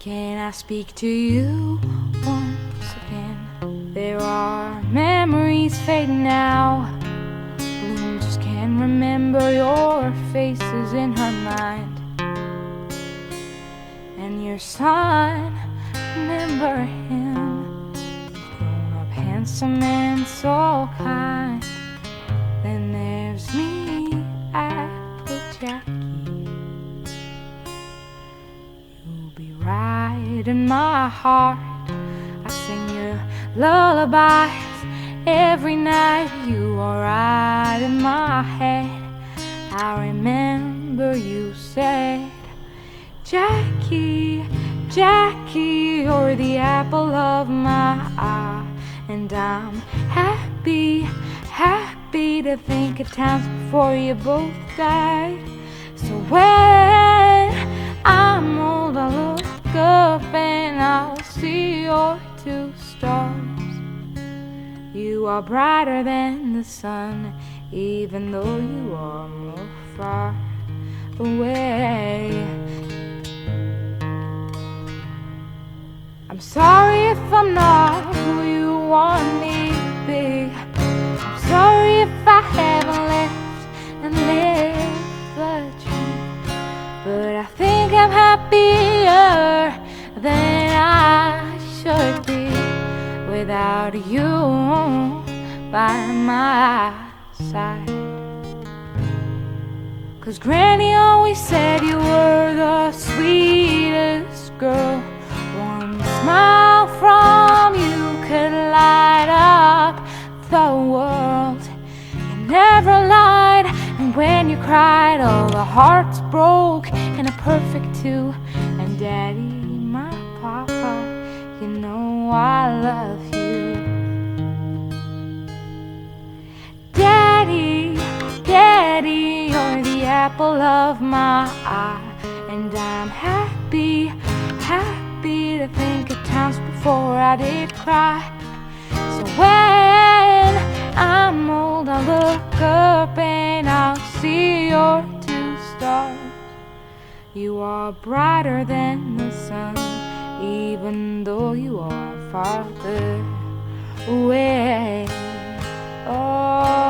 Can I speak to you once again? There are memories fading now. Bloom just can't remember your faces in her mind. And your son, remember him? He's grown up handsome and so kind. Then there's me, Apple Jackie. You'll be right in my heart. I sing your lullabies every night. You are right in my head. I remember you said, Jackie, Jackie, you're the apple of my eye. And I'm happy, happy to think of times before you both died. So when I'm old, I'll look up and I'll see your two stars. You are brighter than the sun, even though you are more far away. I'm sorry if I'm not who you want me to be. I'm sorry if I haven't left and lived the dream. But I think I'm happier than I should be without you by my side. 'Cause Granny always said you were the sweetest girl. One smile from you could light up the world. You never lied, and when you cried, all the hearts broke in a perfect two. And Daddy, my papa, you know I love you. Daddy, Daddy, you're the apple of my eye. And I'm happy, happy to think of times before I did cry. So when I'm old, I'll look up and I'll see your two stars. You are brighter than the sun, even though you are farther away. Oh.